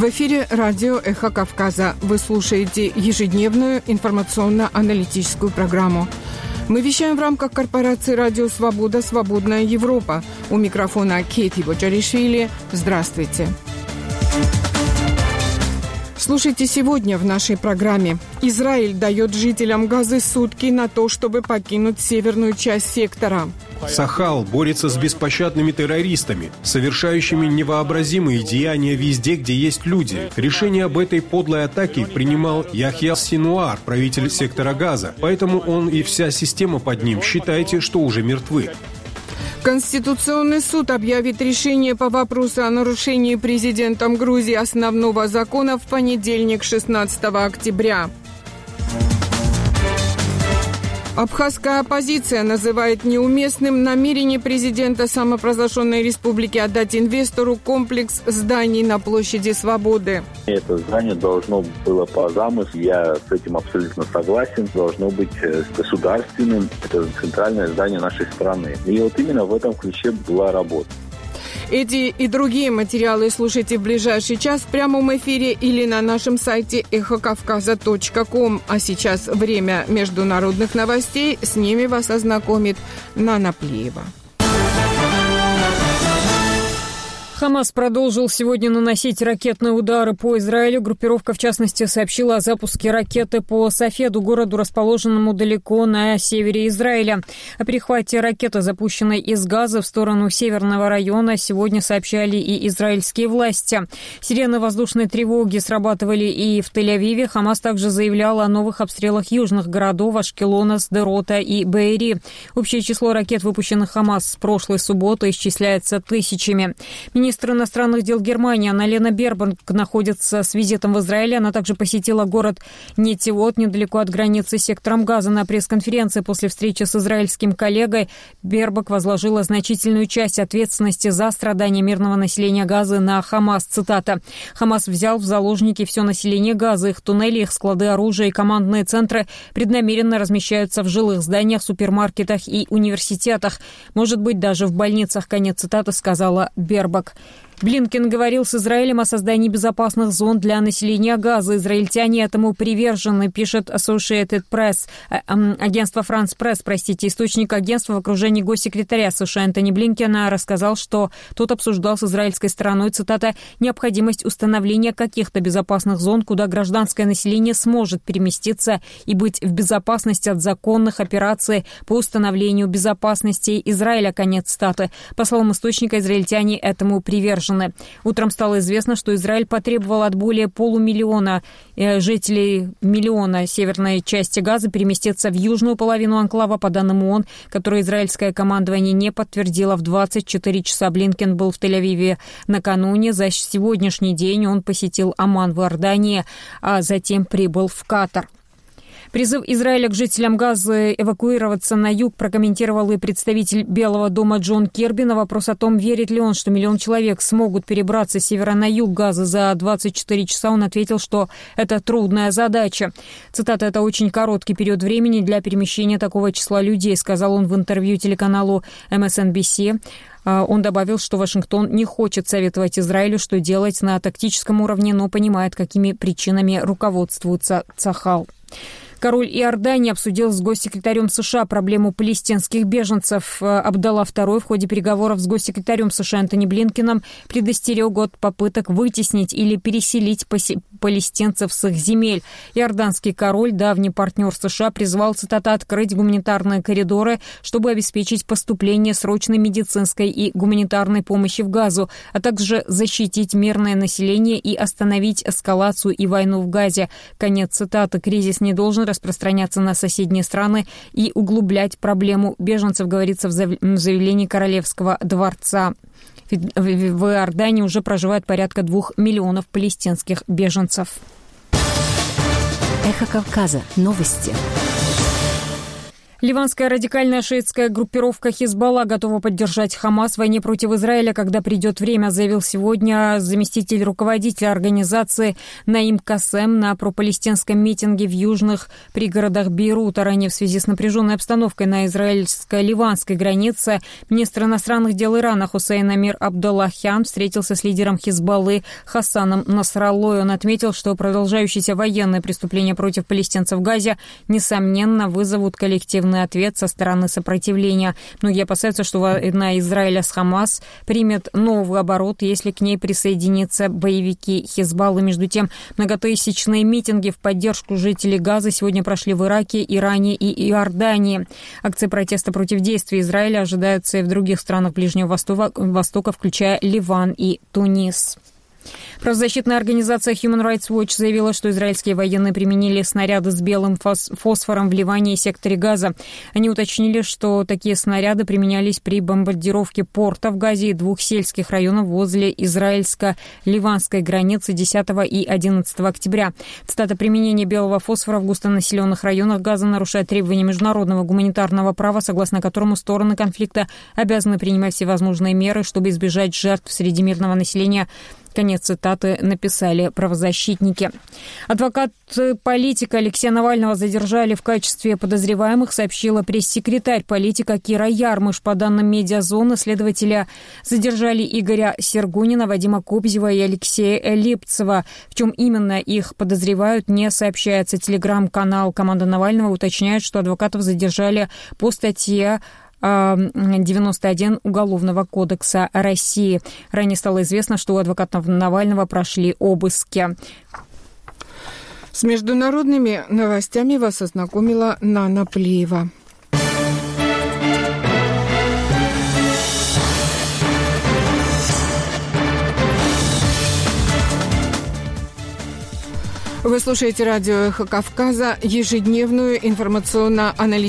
В эфире радио «Эхо Кавказа». Вы слушаете ежедневную информационно-аналитическую программу. Мы вещаем в рамках корпорации «Радио Свобода. Свободная Европа». У микрофона Кейти Боджаришвили. Здравствуйте. Слушайте сегодня в нашей программе. Израиль дает жителям Газы сутки на то, чтобы покинуть северную часть сектора. Сахал борется с беспощадными террористами, совершающими невообразимые деяния везде, где есть люди. Решение об этой подлой атаке принимал Яхья Синуар, правитель сектора Газа. Поэтому он и вся система под ним, считайте, что уже мертвы. Конституционный суд объявит решение по вопросу о нарушении президентом Грузии основного закона в понедельник, 16 октября. Абхазская оппозиция называет неуместным намерение президента самопровозглашенной республики отдать инвестору комплекс зданий на площади Свободы. Это здание должно было по замыслу, я с этим абсолютно согласен, должно быть государственным. Это центральное здание нашей страны. И вот именно в этом ключе была работа. Эти и другие материалы слушайте в ближайший час в прямом эфире или на нашем сайте эхокавказа.ком. А сейчас время международных новостей. С ними вас ознакомит Нана Плиева. Хамас продолжил сегодня наносить ракетные удары по Израилю. Группировка, в частности, сообщила о запуске ракеты по Сафеду, городу, расположенному далеко на севере Израиля. О перехвате ракеты, запущенной из Газы в сторону северного района, сегодня сообщали и израильские власти. Сирены воздушной тревоги срабатывали и в Тель-Авиве. Хамас также заявлял о новых обстрелах южных городов Ашкелона, Сдерота и Беэри. Общее число ракет, выпущенных Хамас с прошлой субботы, исчисляется тысячами. Министр иностранных дел Германии Анна-Лена Бербок находится с визитом в Израиле. Она также посетила город Нетивот, недалеко от границы с сектором Газа. На пресс-конференции после встречи с израильским коллегой Бербок возложила значительную часть ответственности за страдания мирного населения Газы на Хамас. Цитата. «Хамас взял в заложники все население Газы. Их туннели, их склады оружия и командные центры преднамеренно размещаются в жилых зданиях, супермаркетах и университетах. Может быть, даже в больницах». Конец цитаты, сказала Бербок. Блинкен говорил с Израилем о создании безопасных зон для населения Газа. Израильтяне этому привержены, пишет Associated Press. Агентство France Press, источник агентства в окружении госсекретаря США Энтони Блинкена рассказал, что тот обсуждал с израильской стороной, цитата, «необходимость установления каких-то безопасных зон, куда гражданское население сможет переместиться и быть в безопасности от законных операций по установлению безопасности Израиля». Конец цитаты. По словам источника, израильтяне этому привержены. Утром стало известно, что Израиль потребовал от более полумиллиона жителей миллиона северной части Газа переместиться в южную половину анклава, по данным ООН, которые израильское командование не подтвердило в 24 часа. Блинкен был в Тель-Авиве накануне. За сегодняшний день он посетил Оман в Иордании, а затем прибыл в Катар. Призыв Израиля к жителям Газы эвакуироваться на юг прокомментировал и представитель Белого дома Джон Кирби. На вопрос о том, верит ли он, что 1 миллион человек смогут перебраться с севера на юг Газы за 24 часа, он ответил, что это трудная задача. Цитата, «это очень короткий период времени для перемещения такого числа людей», сказал он в интервью телеканалу MSNBC. Он добавил, что Вашингтон не хочет советовать Израилю, что делать на тактическом уровне, но понимает, какими причинами руководствуется Цахал. Король Иордании обсудил с госсекретарем США проблему палестинских беженцев. Абдалла II в ходе переговоров с госсекретарем США Энтони Блинкеном предостерег от попыток вытеснить или переселить палестинцев с их земель. Иорданский король, давний партнер США, призвал, цитата, «открыть гуманитарные коридоры, чтобы обеспечить поступление срочной медицинской и гуманитарной помощи в Газу, а также защитить мирное население и остановить эскалацию и войну в Газе». Конец цитаты. «Кризис не должен распространяться на соседние страны и углублять проблему беженцев», говорится в заявлении Королевского дворца. В Иордании уже проживает порядка 2 миллионов палестинских беженцев. Эхо Кавказа. Новости. Ливанская радикальная шиитская группировка «Хизбалла» готова поддержать Хамас в войне против Израиля, когда придет время, заявил сегодня заместитель руководителя организации Наим Касем на пропалестинском митинге в южных пригородах Бейрута. Ранее в связи с напряженной обстановкой на израильско-ливанской границе министр иностранных дел Ирана Хусейн Амир Абдуллахян встретился с лидером «Хизбаллы» Хасаном Насраллой. Он отметил, что продолжающиеся военные преступления против палестинцев в Газе, несомненно, вызовут коллективный ответ со стороны сопротивления. Многие опасаются, что война Израиля с Хамас примет новый оборот, если к ней присоединятся боевики Хизбаллы. Между тем, многотысячные митинги в поддержку жителей Газы сегодня прошли в Ираке, Иране и Иордании. Акции протеста против действий Израиля ожидаются и в других странах Ближнего Востока, включая Ливан и Тунис. Правозащитная организация Human Rights Watch заявила, что израильские военные применили снаряды с белым фосфором в Ливане и секторе Газа. Они уточнили, что такие снаряды применялись при бомбардировке порта в Газе и двух сельских районов возле израильско-ливанской границы 10 и 11 октября. Цитата: «Применение белого фосфора в густонаселенных районах Газа нарушает требования международного гуманитарного права, согласно которому стороны конфликта обязаны принимать всевозможные меры, чтобы избежать жертв среди мирного населения». Конец цитаты, написали правозащитники. Адвокат политика Алексея Навального задержали в качестве подозреваемых, сообщила пресс-секретарь политика Кира Ярмыш. По данным «Медиазоны», следователя задержали Игоря Сергунина, Вадима Кобзева и Алексея Липцева. В чем именно их подозревают, не сообщается. Телеграм-канал «Команда Навального» уточняет, что адвокатов задержали по статье 91 Уголовного кодекса России. Ранее стало известно, что у адвоката Навального прошли обыски. С международными новостями вас ознакомила Нана Плиева. Вы слушаете радио «Эхо Кавказа», ежедневную информационно-аналитическую